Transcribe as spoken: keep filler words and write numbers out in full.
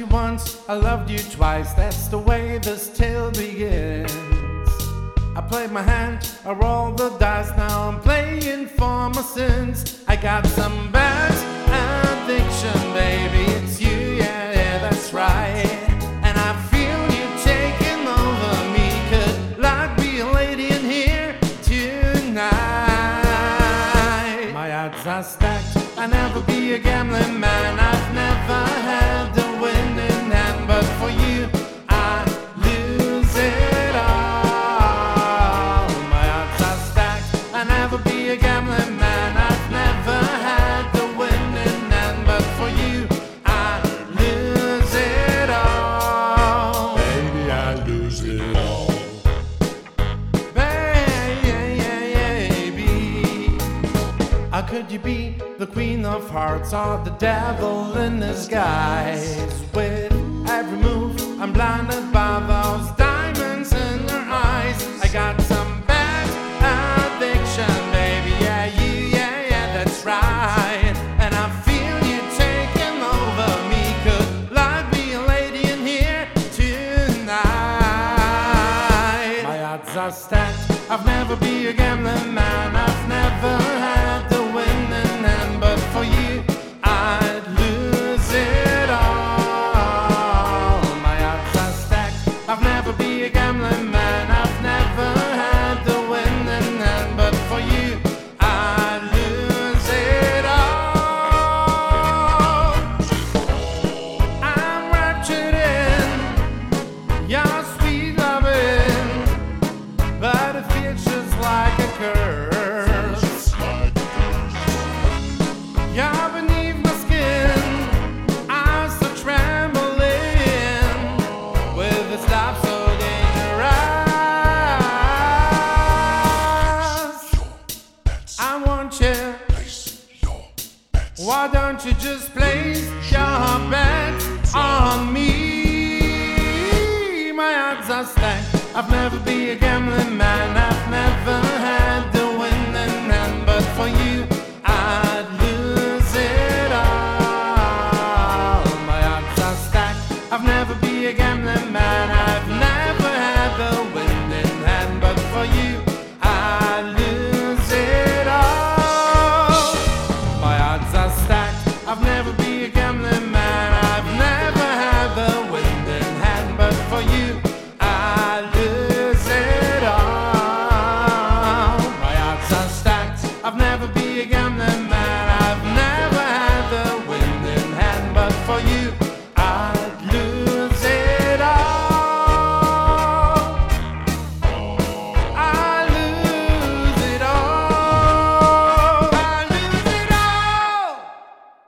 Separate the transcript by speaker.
Speaker 1: once, I loved you twice. That's the way this tale begins. I played my hand, I rolled the dice. Now I'm playing for my sins. I got some bad addiction, baby. It's you, yeah, yeah, that's right. And I feel you taking over me. Could I be a lady in here tonight? My odds are stacked, I'll never be a gambling man. I've never had a winning hand, but for you I lose it all. My odds are stacked, I'll never be a gambling man. I've never had a winning hand, but for you I lose it all.
Speaker 2: Baby, I lose it all.
Speaker 1: Baby, how could you be the queen of hearts or the devil in disguise? With every move I'm blinded by those diamonds in her eyes. I got some bad addiction, baby. Yeah, you, yeah, yeah, that's right. And I feel you taking over me. Could I be a lady in here tonight? My odds are stacked, I've never be a gambling man. I've never had the winning hand, but for you I'd lose it all. My odds are stacked, I've never be a gambling man. I've never had the winning hand, but for you I'd lose it all. I'm raptured in your sweet loving, but it feels just like a curse. You're beneath my skin, I'm still trembling with this love so dangerous. I want you. Why don't you just place your bet on me? My odds are stacked, I've never be a gambling man. I've